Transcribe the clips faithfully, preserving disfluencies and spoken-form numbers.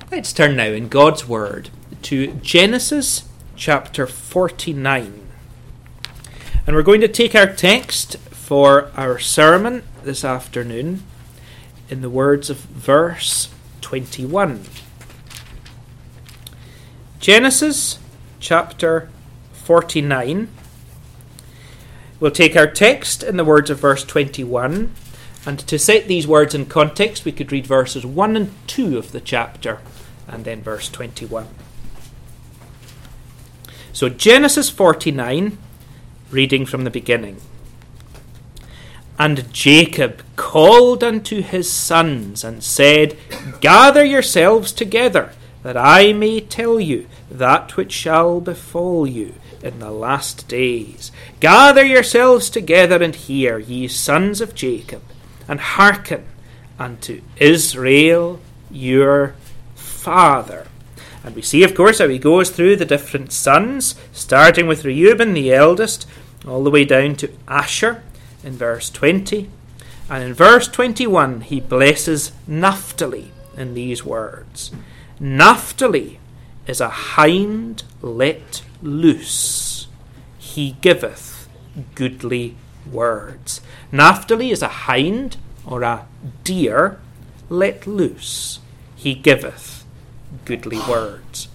Let's turn now in God's Word to Genesis chapter forty-nine. And we're going to take our text for our sermon this afternoon in the words of verse twenty-one. Genesis chapter forty-nine. We'll take our text in the words of verse twenty-one. And to set these words in context, we could read verses one and two of the chapter, and then verse twenty-one. So Genesis forty-nine, reading from the beginning. And Jacob called unto his sons, and said, Gather yourselves together, that I may tell you that which shall befall you in the last days. Gather yourselves together, and hear, ye sons of Jacob, and hearken unto Israel your father. And we see, of course, how he goes through the different sons, starting with Reuben, the eldest, all the way down to Asher in verse twenty. And in verse twenty-one, he blesses Naphtali in these words. Naphtali is a hind let loose. He giveth goodly words. Naphtali is a hind, or a deer, let loose. He giveth goodly words.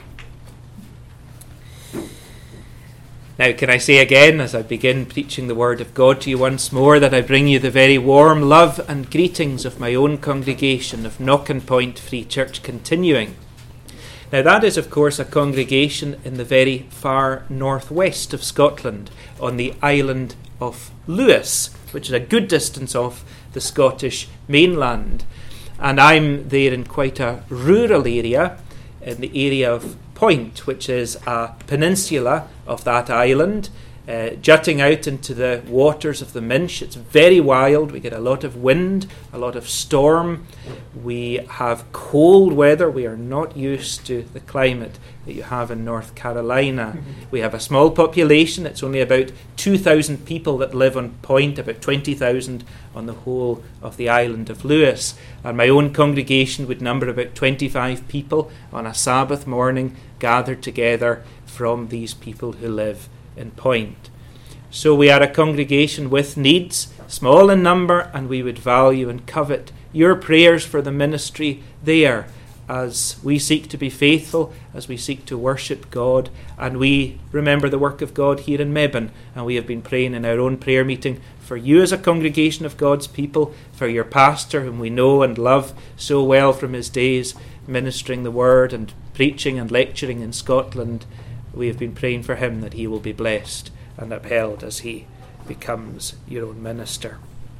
Now, can I say again, as I begin preaching the word of God to you once more, that I bring you the very warm love and greetings of my own congregation of Knockin Point Free Church Continuing. Now, that is, of course, a congregation in the very far northwest of Scotland, on the island of Lewis, which is a good distance off the Scottish mainland. And I'm there in quite a rural area, in the area of Point, which is a peninsula of that island, uh, jutting out into the waters of the Minch. It's very wild. We get a lot of wind, a lot of storm. We have cold weather. We are not used to the climate that you have in North Carolina. We have a small population. It's only about two thousand people that live on Point, about twenty thousand on the whole of the island of Lewis. And my own congregation would number about twenty-five people on a Sabbath morning gathered together from these people who live in Point. So we are a congregation with needs, small in number, and we would value and covet your prayers for the ministry there, as we seek to be faithful, as we seek to worship God, and we remember the work of God here in Mebane, and we have been praying in our own prayer meeting for you as a congregation of God's people, for your pastor, whom we know and love so well from his days ministering the word and preaching and lecturing in Scotland. We have been praying for him that he will be blessed and upheld as he becomes your own minister.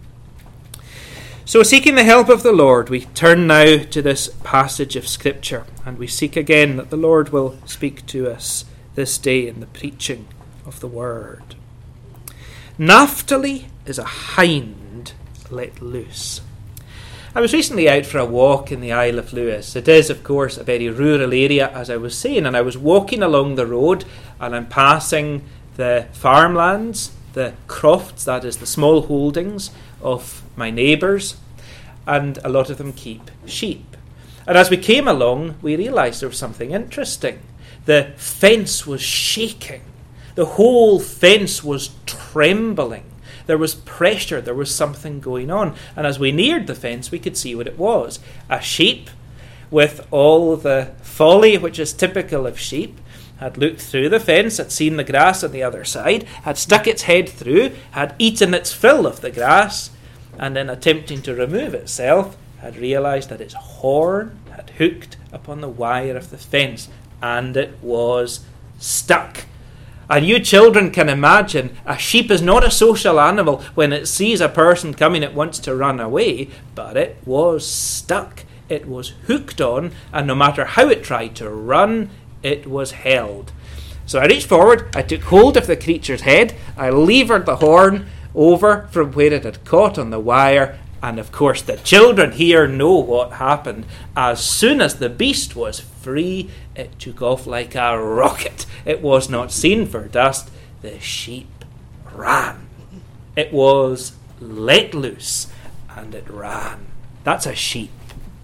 So, seeking the help of the Lord, we turn now to this passage of Scripture, and we seek again that the Lord will speak to us this day in the preaching of the Word. Naphtali is a hind let loose. I was recently out for a walk in the Isle of Lewis. It is, of course, a very rural area, as I was saying, and I was walking along the road, and I'm passing the farmlands, the crofts, that is, the small holdings of my neighbours, and a lot of them keep sheep. And as we came along, we realised there was something interesting. The fence was shaking. The whole fence was trembling. There was pressure, there was something going on. And as we neared the fence, we could see what it was. A sheep, with all the folly which is typical of sheep, had looked through the fence, had seen the grass on the other side, had stuck its head through, had eaten its fill of the grass, and in attempting to remove itself, had realised that its horn had hooked upon the wire of the fence, and it was stuck. And you children can imagine, a sheep is not a social animal. When it sees a person coming, it wants to run away, but it was stuck. It was hooked on, and no matter how it tried to run, it was held. So I reached forward, I took hold of the creature's head, I levered the horn over from where it had caught on the wire, and of course the children here know what happened. As soon as the beast was free, it took off like a rocket. It was not seen for dust. The sheep ran. It was let loose, and it ran. That's a sheep.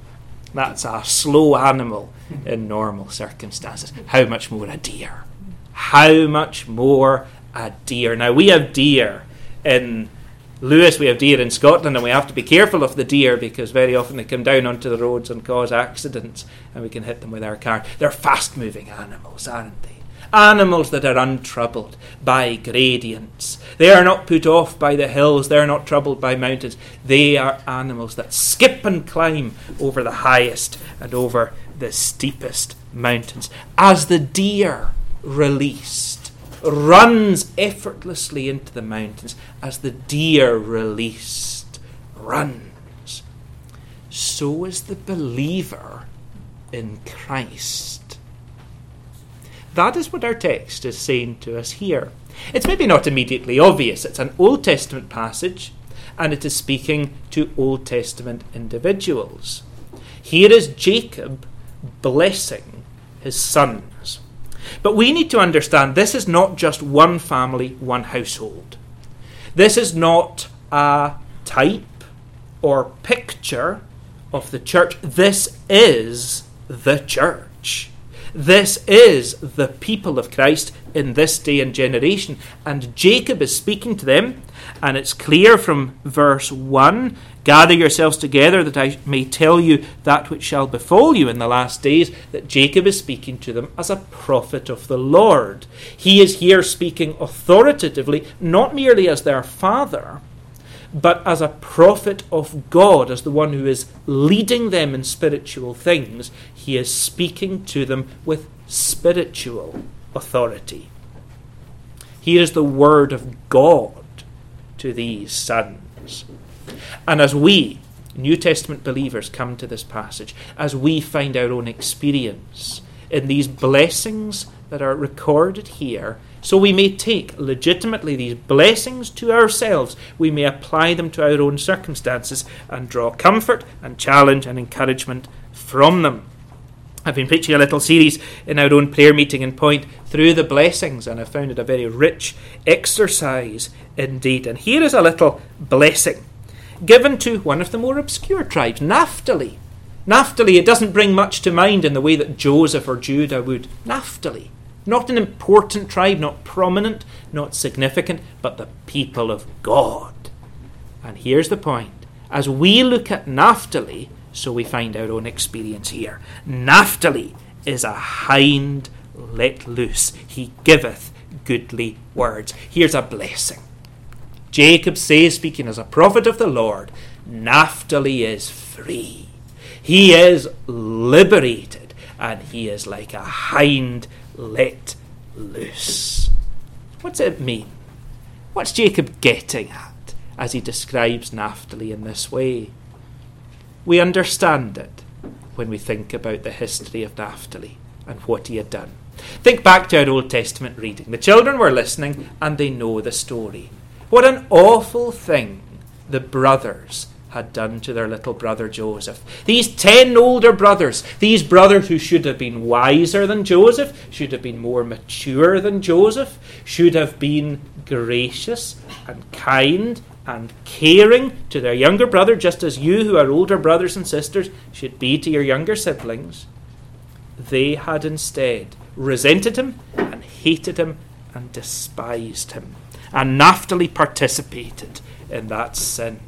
That's a slow animal in normal circumstances. How much more a deer? How much more a deer? Now, we have deer in Lewis, we have deer in Scotland, and we have to be careful of the deer because very often they come down onto the roads and cause accidents, and we can hit them with our car. They're fast-moving animals, aren't they? Animals that are untroubled by gradients. They are not put off by the hills. They are not troubled by mountains. They are animals that skip and climb over the highest and over the steepest mountains. As the deer released runs effortlessly into the mountains, as the deer released runs, so is the believer in Christ. That is what our text is saying to us here. It's maybe not immediately obvious. It's an Old Testament passage, and it is speaking to Old Testament individuals. Here is Jacob blessing his sons. But we need to understand this is not just one family, one household. This is not a type or picture of the church. This is the church. This is the people of Christ in this day and generation. And Jacob is speaking to them, and it's clear from verse one, gather yourselves together that I may tell you that which shall befall you in the last days, that Jacob is speaking to them as a prophet of the Lord. He is here speaking authoritatively, not merely as their father, but as a prophet of God, as the one who is leading them in spiritual things. He is speaking to them with spiritual authority. Here is the word of God to these sons. And as we, New Testament believers, come to this passage, as we find our own experience in these blessings that are recorded here, so we may take legitimately these blessings to ourselves, we may apply them to our own circumstances and draw comfort and challenge and encouragement from them. I've been preaching a little series in our own prayer meeting and point through the blessings, and I've found it a very rich exercise indeed. And here is a little blessing given to one of the more obscure tribes, Naphtali. Naphtali, it doesn't bring much to mind in the way that Joseph or Judah would. Naphtali, not an important tribe, not prominent, not significant, but the people of God. And here's the point. As we look at Naphtali, so we find our own experience here. Naphtali is a hind let loose. He giveth goodly words. Here's a blessing. Jacob says, speaking as a prophet of the Lord, Naphtali is free. He is liberated, and he is like a hind let loose. What's it mean? What's Jacob getting at as he describes Naphtali in this way? We understand it when we think about the history of Naphtali and what he had done. Think back to our Old Testament reading. The children were listening and they know the story. What an awful thing the brothers had done to their little brother Joseph. These ten older brothers, these brothers who should have been wiser than Joseph, should have been more mature than Joseph, should have been gracious and kind and caring to their younger brother, just as you who are older brothers and sisters should be to your younger siblings. They had instead resented him and hated him and despised him. And Naphtali participated in that sin.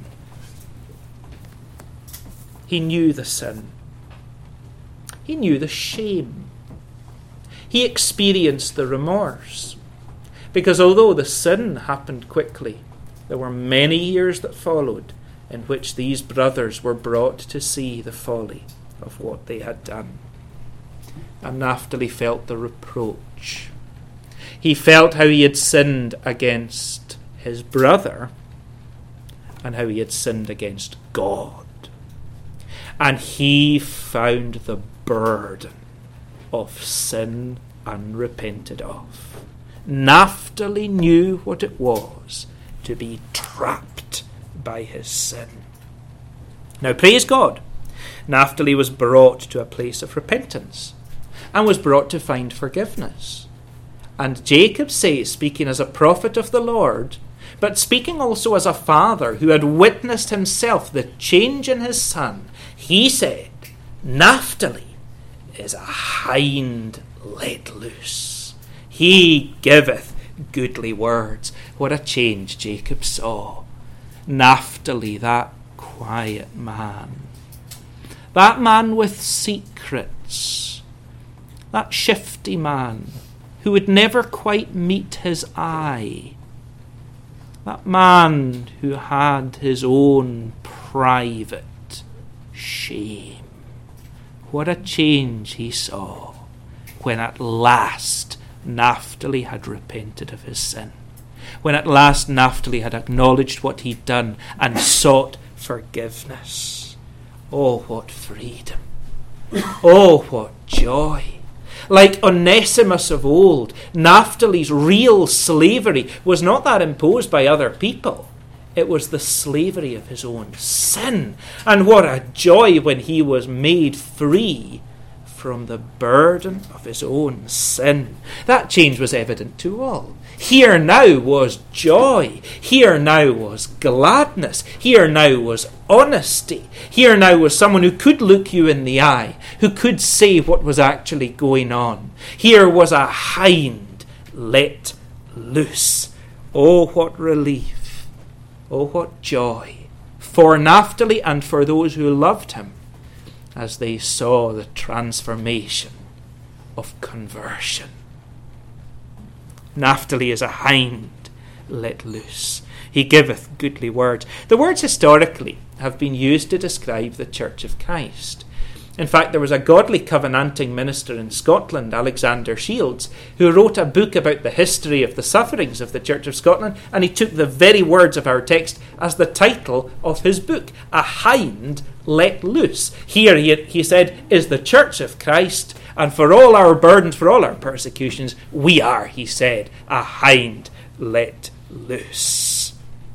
He knew the sin. He knew the shame. He experienced the remorse. Because although the sin happened quickly, there were many years that followed in which these brothers were brought to see the folly of what they had done. And Naphtali felt the reproach. He felt how he had sinned against his brother and how he had sinned against God. And he found the burden of sin unrepented of. Naphtali knew what it was to be trapped by his sin. Now, praise God, Naphtali was brought to a place of repentance and was brought to find forgiveness. And Jacob says, speaking as a prophet of the Lord, but speaking also as a father who had witnessed himself the change in his son, he said, Naphtali is a hind let loose. He giveth goodly words. What a change Jacob saw. Naphtali, that quiet man. That man with secrets. That shifty man who would never quite meet his eye. That man who had his own private shame. What a change he saw when at last Naphtali had repented of his sin. When at last Naphtali had acknowledged what he'd done and sought forgiveness. Oh, what freedom. Oh, what joy. Like Onesimus of old, Naphtali's real slavery was not that imposed by other people. It was the slavery of his own sin. And what a joy when he was made free from the burden of his own sin. That change was evident to all. Here now was joy. Here now was gladness. Here now was honesty. Here now was someone who could look you in the eye, who could say what was actually going on. Here was a hind let loose. Oh, what relief. Oh, what joy for Naphtali and for those who loved him as they saw the transformation of conversion. Naphtali is a hind let loose. He giveth goodly words. The words historically have been used to describe the Church of Christ. In fact, there was a godly covenanting minister in Scotland, Alexander Shields, who wrote a book about the history of the sufferings of the Church of Scotland, and he took the very words of our text as the title of his book, A Hind Let Loose. Here, he, he said, is the Church of Christ, and for all our burdens, for all our persecutions, we are, he said, a hind let loose.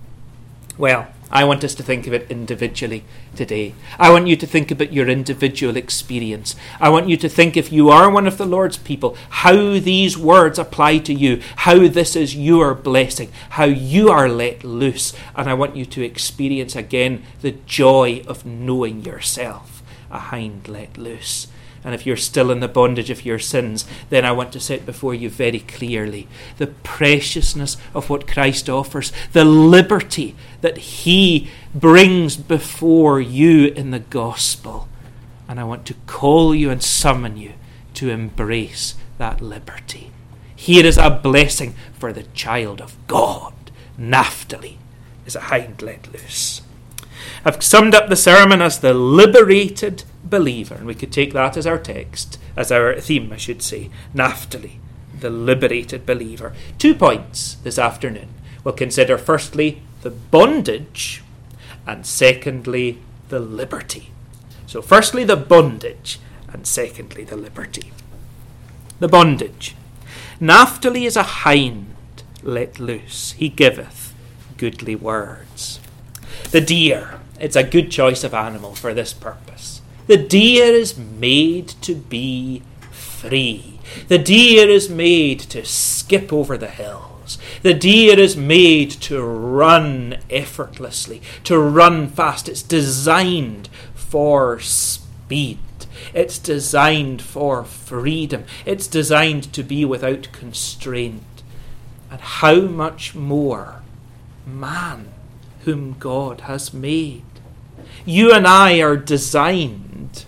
Well, I want us to think of it individually today. I want you to think about your individual experience. I want you to think, if you are one of the Lord's people, how these words apply to you, how this is your blessing, how you are let loose. And I want you to experience again the joy of knowing yourself a hind let loose. And if you're still in the bondage of your sins, then I want to set before you very clearly the preciousness of what Christ offers, the liberty that he brings before you in the gospel. And I want to call you and summon you to embrace that liberty. Here is a blessing for the child of God. Naphtali is a hind let loose. I've summed up the sermon as the liberated believer, and we could take that as our text, as our theme, I should say. Naphtali, the liberated believer. Two points this afternoon. We'll consider firstly the bondage, and secondly the liberty. So firstly the bondage, and secondly the liberty. The bondage. Naphtali is a hind let loose. He giveth goodly words. The deer. It's a good choice of animal for this purpose. The deer is made to be free. The deer is made to skip over the hills. The deer is made to run effortlessly, to run fast. It's designed for speed. It's designed for freedom. It's designed to be without constraint. And how much more man, whom God has made. You and I are designed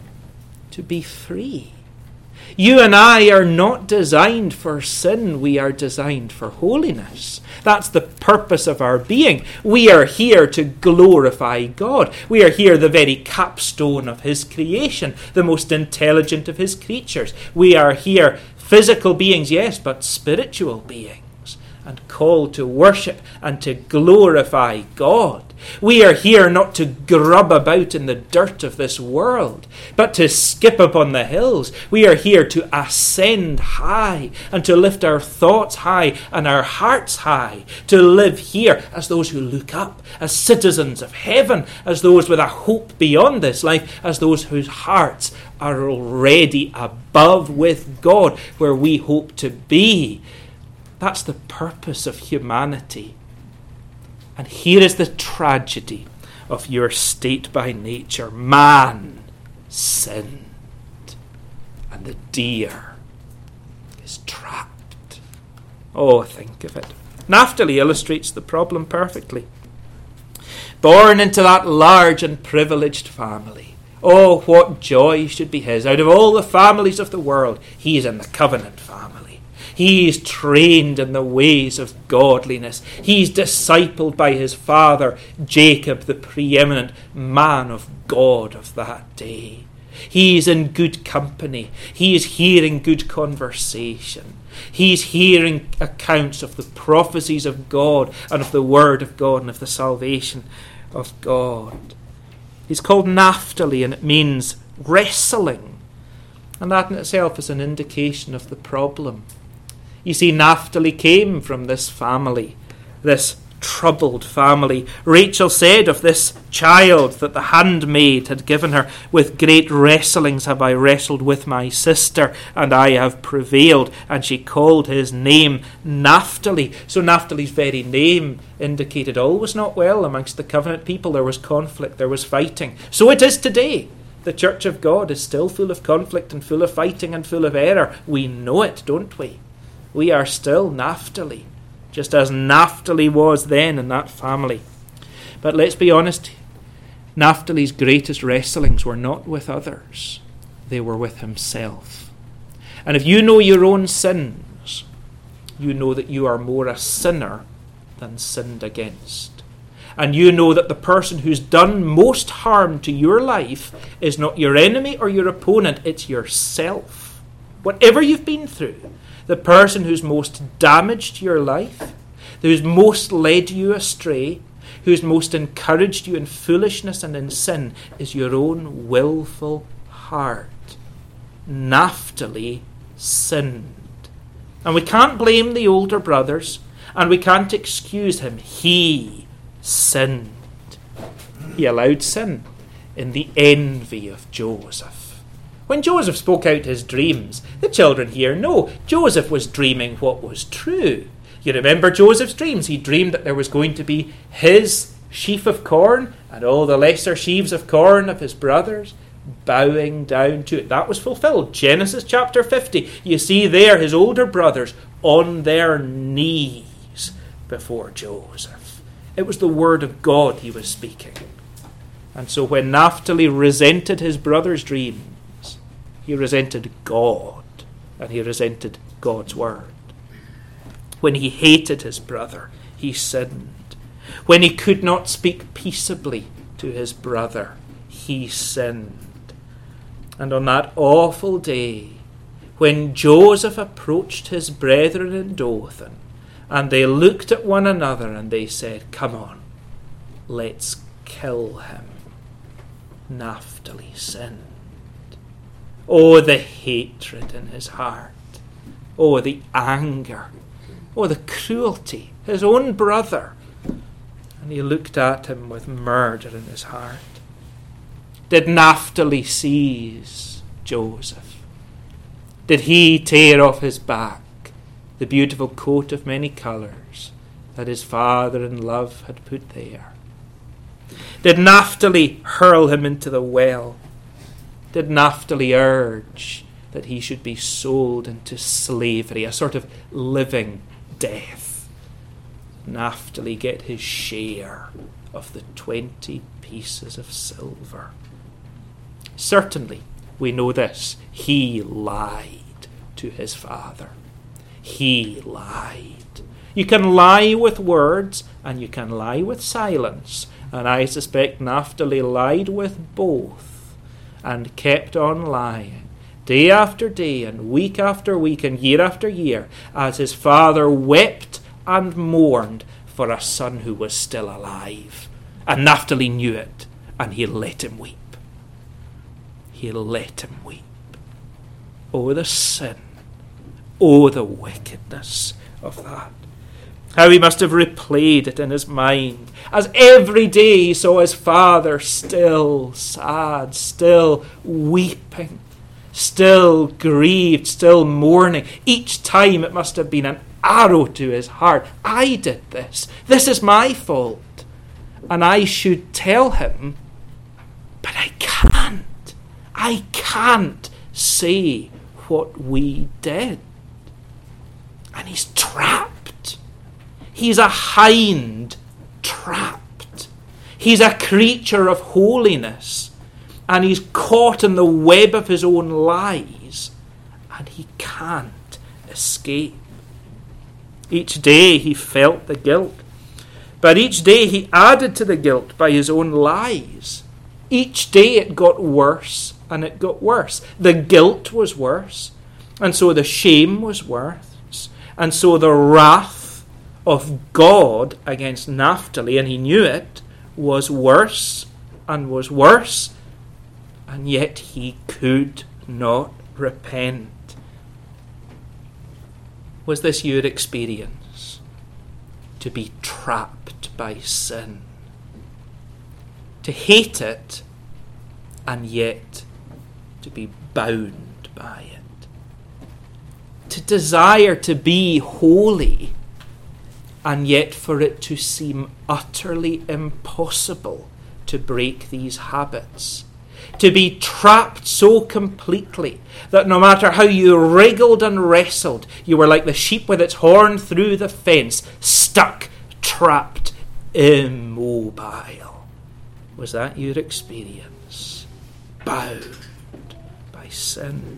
to be free. You and I are not designed for sin. We are designed for holiness. That's the purpose of our being. We are here to glorify God. We are here the very capstone of his creation, the most intelligent of his creatures. We are here physical beings, yes, but spiritual beings, and called to worship and to glorify God. We are here not to grub about in the dirt of this world, but to skip upon the hills. We are here to ascend high and to lift our thoughts high and our hearts high, to live here as those who look up, as citizens of heaven, as those with a hope beyond this life, as those whose hearts are already above with God, where we hope to be. That's the purpose of humanity. And here is the tragedy of your state by nature. Man sinned, and the deer is trapped. Oh, think of it. Naphtali illustrates the problem perfectly. Born into that large and privileged family. Oh, what joy should be his. Out of all the families of the world, he is in the covenant family. He is trained in the ways of godliness. He is discipled by his father, Jacob, the preeminent man of God of that day. He is in good company. He is hearing good conversation. He is hearing accounts of the prophecies of God and of the word of God and of the salvation of God. He's called Naphtali, and it means wrestling. And that in itself is an indication of the problem. You see, Naphtali came from this family, this troubled family. Rachel said of this child that the handmaid had given her, with great wrestlings have I wrestled with my sister, and I have prevailed. And she called his name Naphtali. So Naphtali's very name indicated all was not well amongst the covenant people. There was conflict, there was fighting. So it is today. The Church of God is still full of conflict and full of fighting and full of error. We know it, don't we? We are still Naphtali, just as Naphtali was then in that family. But let's be honest, Naphtali's greatest wrestlings were not with others. They were with himself. And if you know your own sins, you know that you are more a sinner than sinned against. And you know that the person who's done most harm to your life is not your enemy or your opponent, it's yourself. Whatever you've been through, the person who's most damaged your life, who's most led you astray, who's most encouraged you in foolishness and in sin, is your own willful heart. Naphtali sinned. And we can't blame the older brothers, and we can't excuse him. He sinned. He allowed sin in the envy of Joseph. When Joseph spoke out his dreams, the children here know Joseph was dreaming what was true. You remember Joseph's dreams. He dreamed that there was going to be his sheaf of corn and all the lesser sheaves of corn of his brothers bowing down to it. That was fulfilled. Genesis chapter fifty. You see there his older brothers on their knees before Joseph. It was the word of God he was speaking. And so when Naphtali resented his brother's dreams, he resented God, and he resented God's word. When he hated his brother, he sinned. When he could not speak peaceably to his brother, he sinned. And on that awful day, when Joseph approached his brethren in Dothan, and they looked at one another and they said, "Come on, let's kill him," Naphtali sinned. Oh, the hatred in his heart. Oh, the anger. Oh, the cruelty. His own brother. And he looked at him with murder in his heart. Did Naphtali seize Joseph? Did he tear off his back the beautiful coat of many colours that his father in love had put there? Did Naphtali hurl him into the well? Did Naphtali urge that he should be sold into slavery, a sort of living death? Naphtali get his share of the twenty pieces of silver. Certainly, we know this. He lied to his father. He lied. You can lie with words and you can lie with silence. And I suspect Naphtali lied with both and kept on lying, day after day and week after week and year after year, as his father wept and mourned for a son who was still alive. And Naphtali knew it, and he let him weep. He let him weep. Oh, the sin. Oh, the wickedness of that. How he must have replayed it in his mind, as every day he saw his father still sad, still weeping, still grieved, still mourning. Each time it must have been an arrow to his heart. I did this. This is my fault. And I should tell him, but I can't. I can't say what we did. And he's trapped. He's a hind trapped. He's a creature of holiness. And he's caught in the web of his own lies. And he can't escape. Each day he felt the guilt. But each day he added to the guilt by his own lies. Each day it got worse and it got worse. The guilt was worse. And so the shame was worse. And so the wrath of God against Naphtali, and he knew it, was worse and was worse. And yet he could not repent. Was this your experience? To be trapped by sin? To hate it and yet to be bound by it? To desire to be holy and yet for it to seem utterly impossible to break these habits? To be trapped so completely that no matter how you wriggled and wrestled, you were like the sheep with its horn through the fence, stuck, trapped, immobile. Was that your experience? Bound by sin.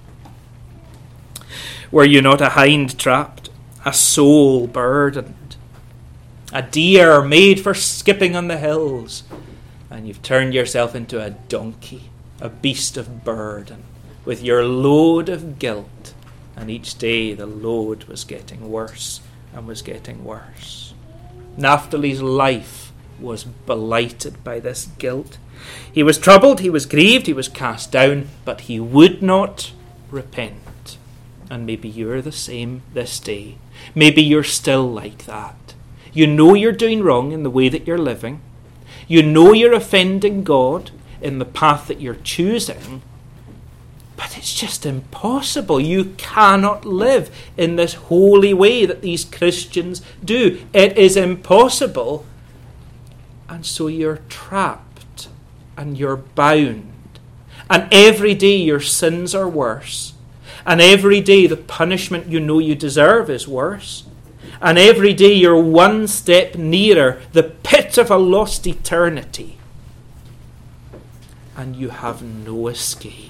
Were you not a hind trapped, a soul burdened, a deer made for skipping on the hills? And you've turned yourself into a donkey, a beast of burden, with your load of guilt. And each day the load was getting worse and was getting worse. Naphtali's life was blighted by this guilt. He was troubled, he was grieved, he was cast down, but he would not repent. And maybe you're the same this day. Maybe you're still like that. You know you're doing wrong in the way that you're living. You know you're offending God in the path that you're choosing, but it's just impossible. You cannot live in this holy way that these Christians do. It is impossible. And so you're trapped and you're bound. And every day your sins are worse. And every day the punishment you know you deserve is worse. And every day you're one step nearer the pit of a lost eternity. And you have no escape.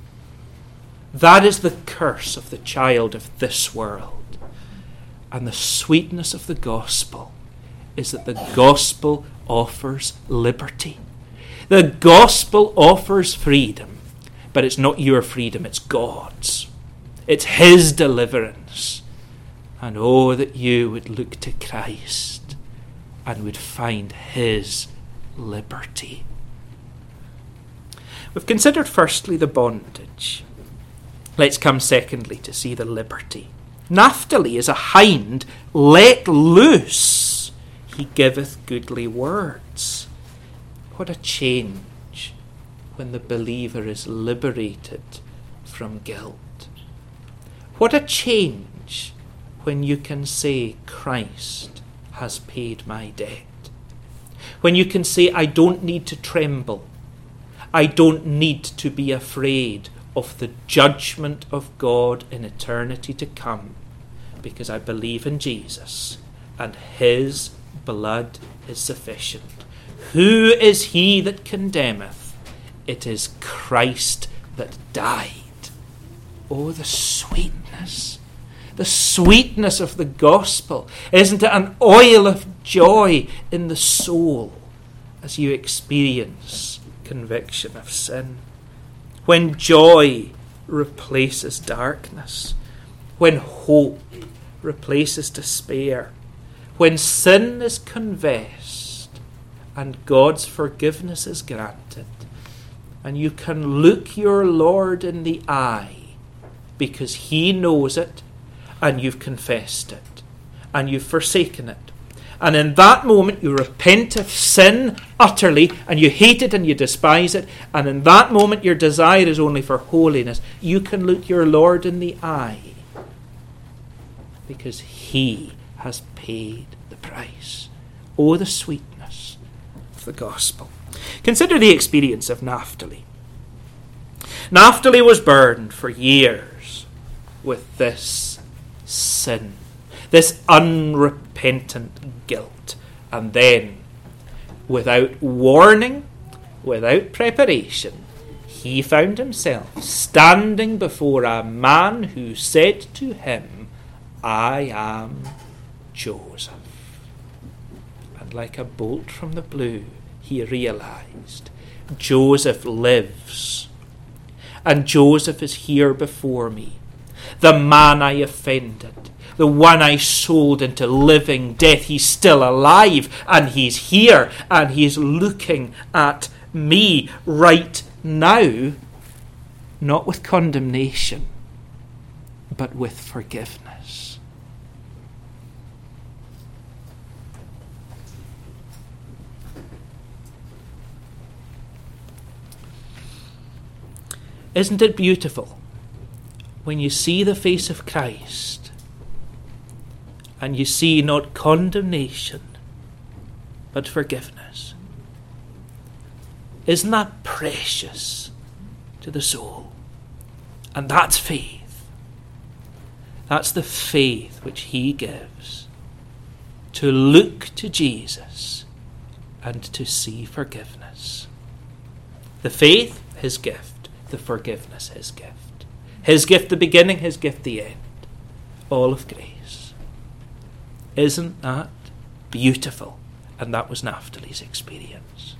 That is the curse of the child of this world. And the sweetness of the gospel is that the gospel offers liberty. The gospel offers freedom. But it's not your freedom, it's God's. It's his deliverance. And oh, that you would look to Christ and would find his liberty. We've considered firstly the bondage. Let's come secondly to see the liberty. Naphtali is a hind let loose. He giveth goodly words. What a change when the believer is liberated from guilt. What a change when you can say, Christ has paid my debt. When you can say, I don't need to tremble. I don't need to be afraid of the judgment of God in eternity to come, because I believe in Jesus, and his blood is sufficient. Who is he that condemneth? It is Christ that died. Oh, the sweetness. The sweetness of the gospel. Isn't it an oil of joy in the soul as you experience conviction of sin? When joy replaces darkness. When hope replaces despair. When sin is confessed and God's forgiveness is granted. And you can look your Lord in the eye because he knows it. And you've confessed it. And you've forsaken it. And in that moment you repent of sin utterly. And you hate it and you despise it. And in that moment your desire is only for holiness. You can look your Lord in the eye. Because he has paid the price. Oh, the sweetness of the gospel. Consider the experience of Naphtali. Naphtali was burdened for years with this sin, this unrepentant guilt. And then, without warning, without preparation, he found himself standing before a man who said to him, I am Joseph. And like a bolt from the blue, he realized Joseph lives. And Joseph is here before me. The man I offended, the one I sold into living death, he's still alive, and he's here, and he's looking at me right now, not with condemnation, but with forgiveness. Isn't it beautiful when you see the face of Christ and you see not condemnation but forgiveness? Isn't that precious to the soul? And that's faith. That's the faith which he gives, to look to Jesus and to see forgiveness. The faith, his gift. The forgiveness, his gift. His gift the beginning, his gift the end. All of grace. Isn't that beautiful? And that was Naphtali's experience.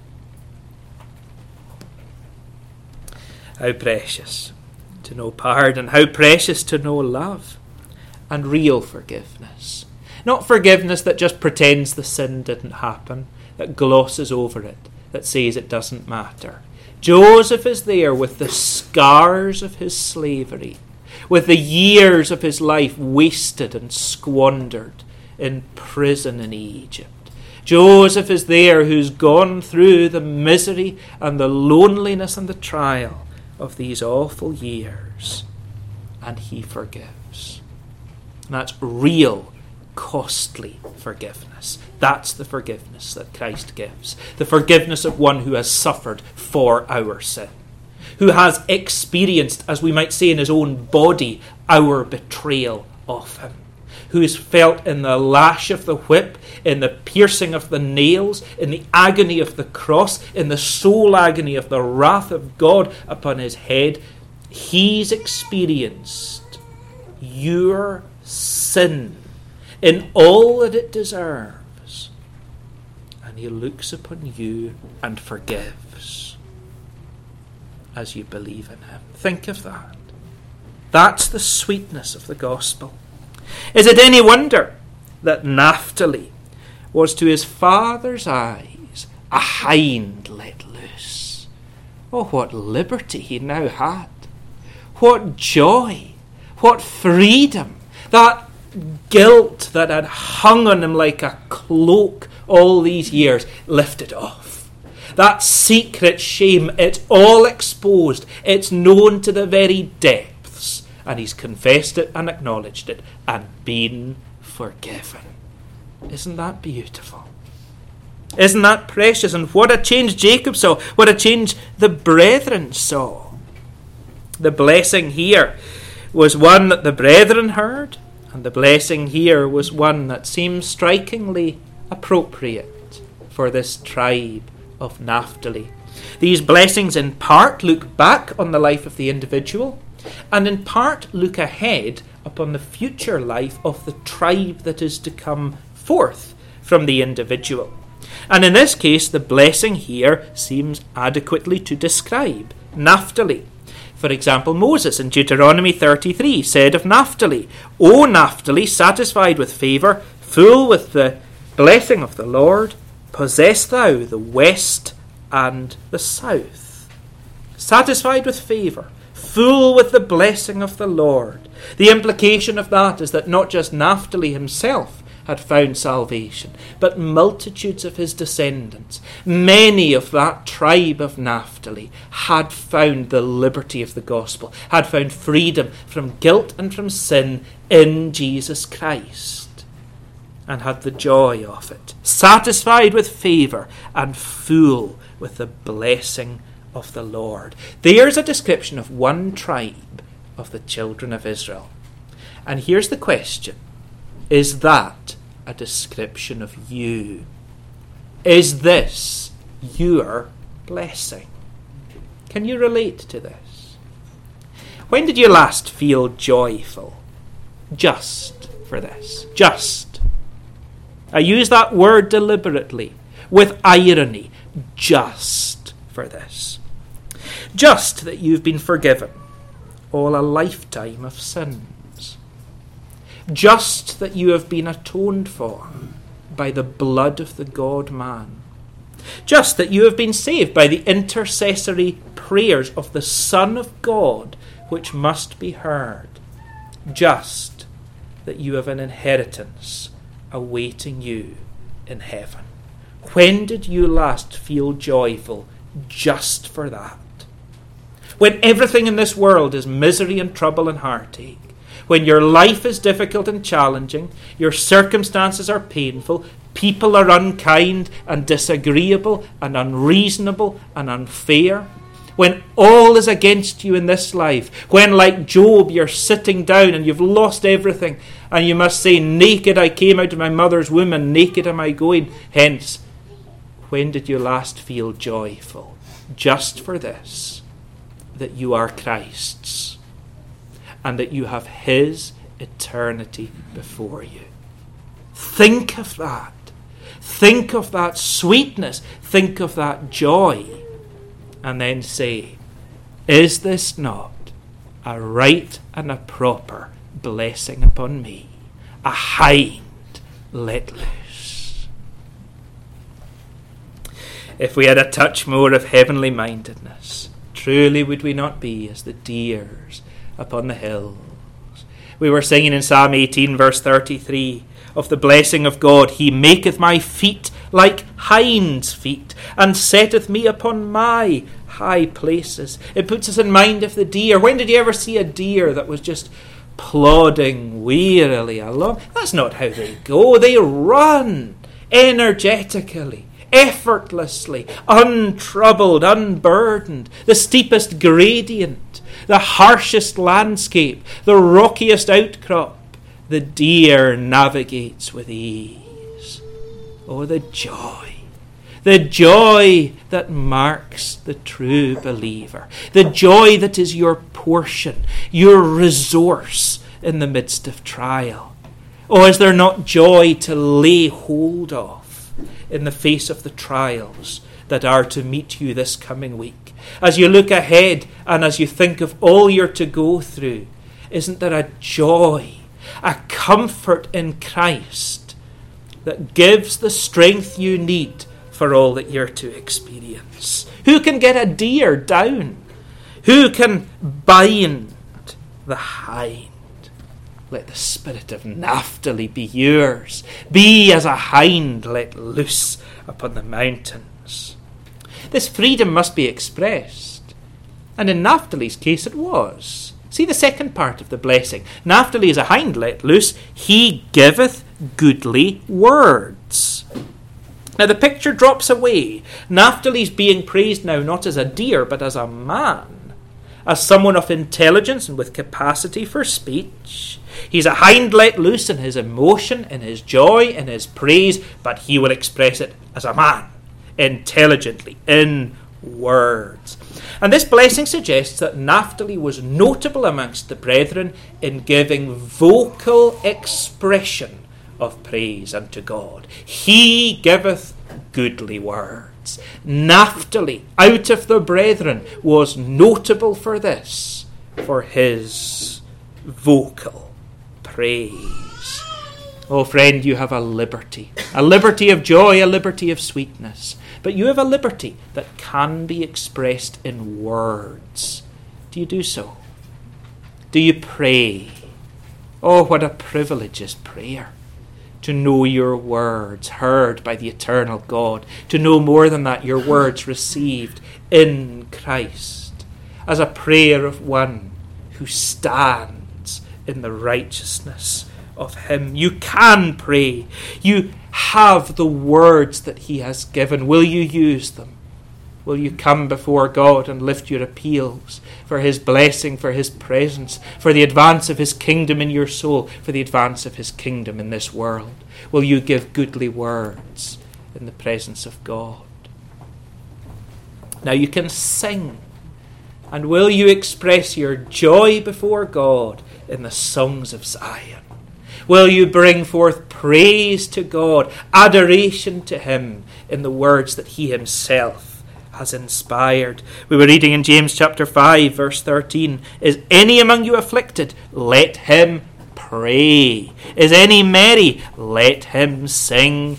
How precious to know pardon. How precious to know love. And real forgiveness. Not forgiveness that just pretends the sin didn't happen, that glosses over it, that says it doesn't matter. Joseph is there with the scars of his slavery, with the years of his life wasted and squandered in prison in Egypt. Joseph is there who's gone through the misery and the loneliness and the trial of these awful years, and he forgives. And that's real, costly forgiveness. That's the forgiveness that Christ gives. The forgiveness of one who has suffered for our sin, who has experienced, as we might say in his own body, our betrayal of him, who has felt in the lash of the whip, in the piercing of the nails, in the agony of the cross, in the soul agony of the wrath of God upon his head. He's experienced your sin in all that it deserves. And he looks upon you and forgives as you believe in him. Think of that. That's the sweetness of the gospel. Is it any wonder that Naphtali was to his father's eyes a hind let loose? Oh, what liberty he now had. What joy. What freedom. That guilt that had hung on him like a cloak all these years lifted off. That secret shame, it's all exposed. It's known to the very depths. And he's confessed it and acknowledged it and been forgiven. Isn't that beautiful? Isn't that precious? And what a change Jacob saw. What a change the brethren saw. The blessing here was one that the brethren heard. And the blessing here was one that seems strikingly appropriate for this tribe of Naphtali. These blessings in part look back on the life of the individual, and in part look ahead upon the future life of the tribe that is to come forth from the individual. And in this case, the blessing here seems adequately to describe Naphtali. For example, Moses in Deuteronomy thirty-three said of Naphtali, O Naphtali, satisfied with favour, full with the blessing of the Lord, possess thou the west and the south. Satisfied with favour, full with the blessing of the Lord. The implication of that is that not just Naphtali himself had found salvation, but multitudes of his descendants, many of that tribe of Naphtali, had found the liberty of the gospel, had found freedom from guilt and from sin in Jesus Christ, and had the joy of it, satisfied with favour and full with the blessing of the Lord. There's a description of one tribe of the children of Israel. And here's the question. Is that a description of you? Is this your blessing? Can you relate to this? When did you last feel joyful? Just for this. Just. I use that word deliberately, with irony. Just for this. Just that you've been forgiven all a lifetime of sins. Just that you have been atoned for by the blood of the God-man. Just that you have been saved by the intercessory prayers of the Son of God, which must be heard. Just that you have an inheritance awaiting you in heaven. When did you last feel joyful just for that? When everything in this world is misery and trouble and heartache, when your life is difficult and challenging, your circumstances are painful, people are unkind and disagreeable and unreasonable and unfair, when all is against you in this life, when, like Job, you're sitting down and you've lost everything, and you must say, naked I came out of my mother's womb, and naked am I going hence. When did you last feel joyful? Just for this, that you are Christ's, and that you have his eternity before you. Think of that. Think of that sweetness. Think of that joy. And then say, is this not a right and a proper blessing upon me? A hind let loose. If we had a touch more of heavenly mindedness, truly would we not be as the deers upon the hills. We were singing in Psalm eighteen, verse thirty-three, of the blessing of God. He maketh my feet like hinds' feet, and setteth me upon my high places. It puts us in mind of the deer. When did you ever see a deer that was just plodding wearily along? That's not how they go. They run energetically, effortlessly, untroubled, unburdened. The steepest gradient, the harshest landscape, the rockiest outcrop, the deer navigates with ease. Oh, the joy. The joy that marks the true believer. The joy that is your portion, your resource in the midst of trial. Oh, is there not joy to lay hold of in the face of the trials that are to meet you this coming week? As you look ahead and as you think of all you're to go through, isn't there a joy, a comfort in Christ that gives the strength you need for all that you're to experience? Who can get a deer down? Who can bind the hind? Let the spirit of Naphtali be yours. Be as a hind let loose upon the mountains. This freedom must be expressed. And in Naphtali's case it was. See the second part of the blessing. Naphtali is a hind let loose. He giveth goodly words. Now the picture drops away. Naphtali's being praised now not as a deer, but as a man, as someone of intelligence and with capacity for speech. He's a hind let loose in his emotion, in his joy, in his praise, but he will express it as a man, intelligently, in words. And this blessing suggests that Naphtali was notable amongst the brethren in giving vocal expression of praise unto God. He giveth goodly words. Naphtali, out of the brethren, was notable for this, for his vocal praise. Oh friend, you have a liberty, a liberty of joy, a liberty of sweetness, but you have a liberty that can be expressed in words. Do you do so? Do you pray? Oh, what a privilege is prayer. To know your words heard by the eternal God. To know more than that, your words received in Christ. As a prayer of one who stands in the righteousness of him. You can pray. You have the words that he has given. Will you use them? Will you come before God and lift your appeals for his blessing, for his presence, for the advance of his kingdom in your soul, for the advance of his kingdom in this world? Will you give goodly words in the presence of God? Now you can sing. And will you express your joy before God in the songs of Zion? Will you bring forth praise to God, adoration to him in the words that he himself has inspired? We were reading in James chapter five, verse thirteen. Is any among you afflicted? Let him pray. Is any merry? Let him sing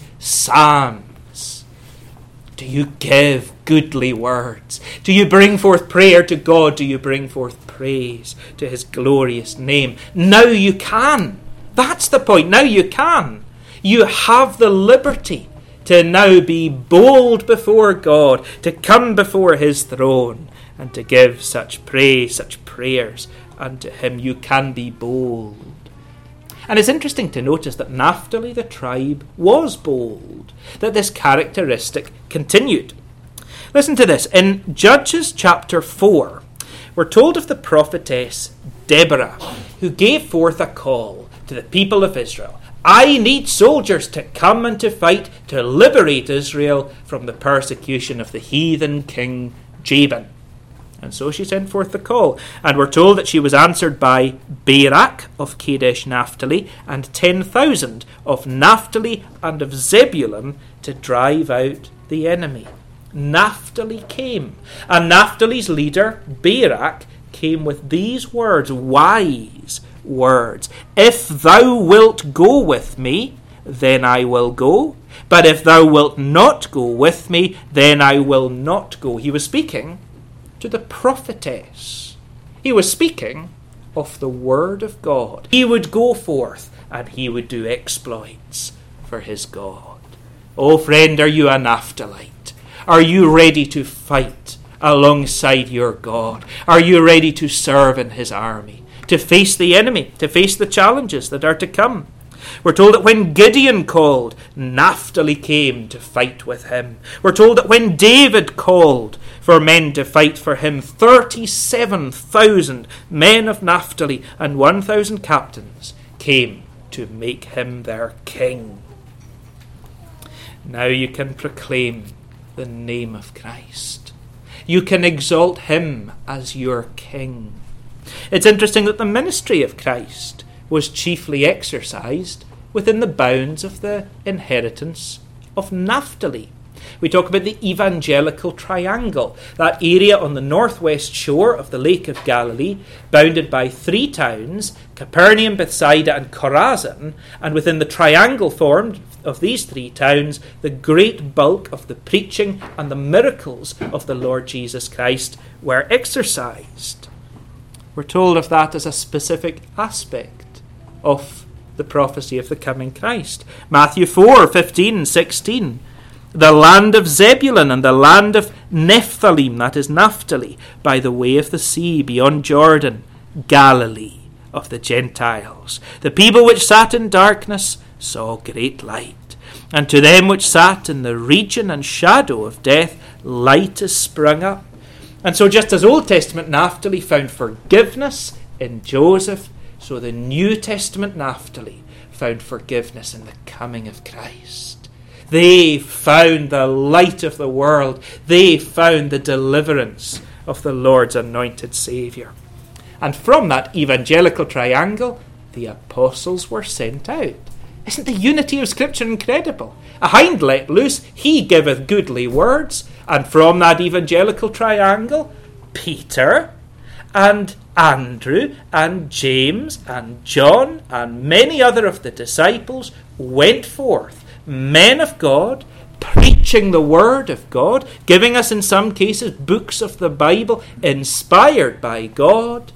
psalms. Do you give goodly words? Do you bring forth prayer to God? Do you bring forth praise to his glorious name? Now you can. That's the point. Now you can. You have the liberty to now be bold before God, to come before his throne and to give such praise, such prayers unto him. You can be bold. And it's interesting to notice that Naphtali, the tribe, was bold, that this characteristic continued. Listen to this. In Judges chapter four, we're told of the prophetess Deborah, who gave forth a call to the people of Israel. I need soldiers to come and to fight to liberate Israel from the persecution of the heathen king Jabin. And so she sent forth the call. And we're told that she was answered by Barak of Kadesh Naphtali and ten thousand of Naphtali and of Zebulun to drive out the enemy. Naphtali came. And Naphtali's leader, Barak, came with these words, wise words. If thou wilt go with me, then I will go. But if thou wilt not go with me, then I will not go. He was speaking to the prophetess. He was speaking of the word of God. He would go forth and he would do exploits for his God. Oh friend, are you a Naphthalite? Are you ready to fight alongside your God? Are you ready to serve in his army, to face the enemy, to face the challenges that are to come? We're told that when Gideon called, Naphtali came to fight with him. We're told that when David called for men to fight for him, thirty-seven thousand men of Naphtali and one thousand captains came to make him their king. Now you can proclaim the name of Christ. You can exalt him as your king. It's interesting that the ministry of Christ was chiefly exercised within the bounds of the inheritance of Naphtali. We talk about the evangelical triangle, that area on the northwest shore of the Lake of Galilee, bounded by three towns, Capernaum, Bethsaida and Chorazin, and within the triangle formed of these three towns, the great bulk of the preaching and the miracles of the Lord Jesus Christ were exercised. We're told of that as a specific aspect of the prophecy of the coming Christ. Matthew four, fifteen and sixteen. The land of Zebulun and the land of Nephthalim, that is Naphtali, by the way of the sea beyond Jordan, Galilee of the Gentiles. The people which sat in darkness saw great light. And to them which sat in the region and shadow of death, light is sprung up. And so just as Old Testament Naphtali found forgiveness in Joseph, so the New Testament Naphtali found forgiveness in the coming of Christ. They found the light of the world. They found the deliverance of the Lord's anointed Saviour. And from that evangelical triangle, the apostles were sent out. Isn't the unity of Scripture incredible? A hind let loose, he giveth goodly words. And from that evangelical triangle, Peter and Andrew and James and John and many other of the disciples went forth, men of God, preaching the word of God, giving us in some cases books of the Bible inspired by God,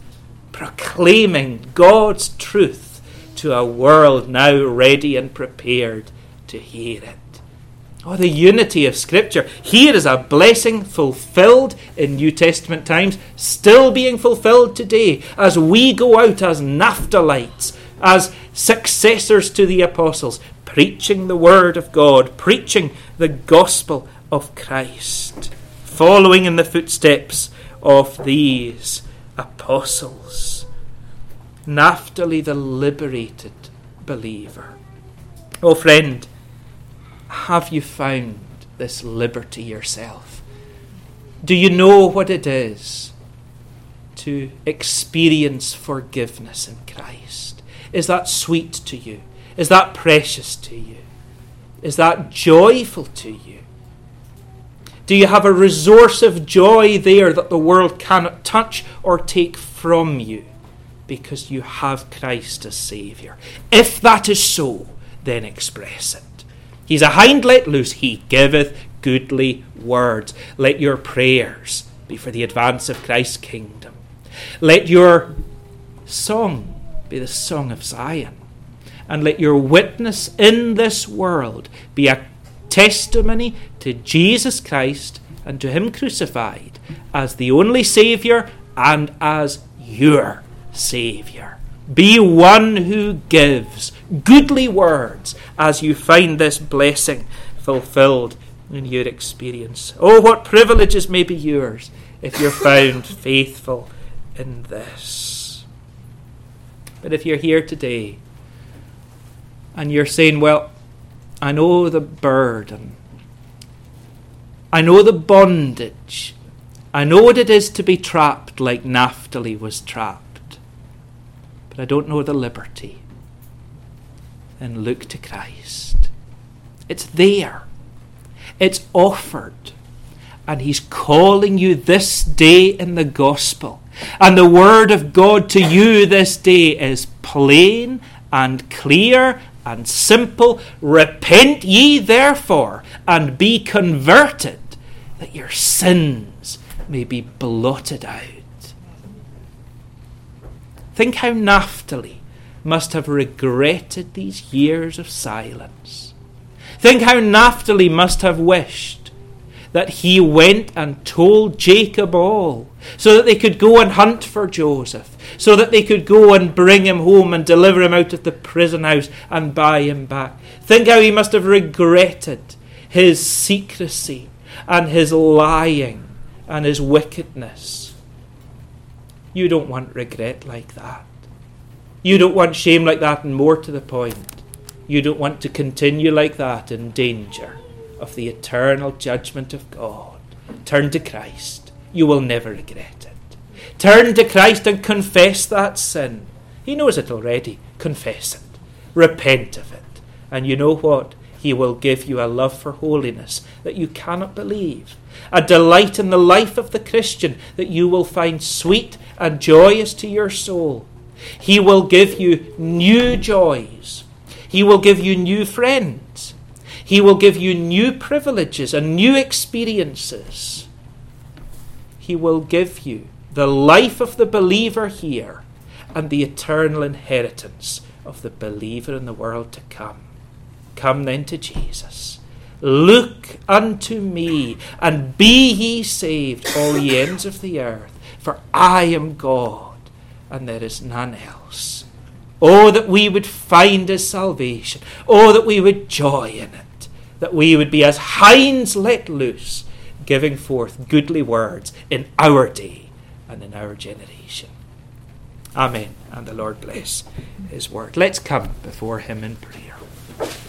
proclaiming God's truth to a world now ready and prepared to hear it. Oh, the unity of Scripture. Here is a blessing fulfilled in New Testament times, still being fulfilled today as we go out as Naphtalites, as successors to the apostles, preaching the word of God, preaching the gospel of Christ. following in the footsteps of these apostles. Naphtali, the liberated believer. Oh friend, have you found this liberty yourself? Do you know what it is to experience forgiveness in Christ? Is that sweet to you? Is that precious to you? Is that joyful to you? Do you have a resource of joy there that the world cannot touch or take from you because you have Christ as Saviour? If that is so, then express it. He's a hind let loose. He giveth goodly words. Let your prayers be for the advance of Christ's kingdom. Let your song be the song of Zion. And let your witness in this world be a testimony to Jesus Christ and to Him crucified as the only Saviour and as your Saviour. Be one who gives goodly words as you find this blessing fulfilled in your experience. Oh, what privileges may be yours if you're found faithful in this. But if you're here today and you're saying, well, I know the burden, I know the bondage, I know what it is to be trapped like Naphtali was trapped, but I don't know the liberty, then look to Christ. It's there. It's offered. And He's calling you this day in the gospel. And the word of God to you this day is plain and clear and simple. Repent ye therefore and be converted, that your sins may be blotted out. Think how Naphtali must have regretted these years of silence. Think how Naphtali must have wished that he went and told Jacob all, so that they could go and hunt for Joseph, so that they could go and bring him home and deliver him out of the prison house and buy him back. Think how he must have regretted his secrecy and his lying and his wickedness. You don't want regret like that. You don't want shame like that, and more to the point, you don't want to continue like that in danger of the eternal judgment of God. Turn to Christ. You will never regret it. Turn to Christ and confess that sin. He knows it already. Confess it. Repent of it. And you know what? He will give you a love for holiness that you cannot believe. A delight in the life of the Christian that you will find sweet and joyous to your soul. He will give you new joys. He will give you new friends. He will give you new privileges and new experiences. He will give you the life of the believer here and the eternal inheritance of the believer in the world to come. Come then to Jesus. Look unto me, and be ye saved, all ye ends of the earth, for I am God, and there is none else. Oh, that we would find His salvation. Oh, that we would joy in it. That we would be as hinds let loose, giving forth goodly words in our day and in our generation. Amen. And the Lord bless His word. Let's come before Him in prayer.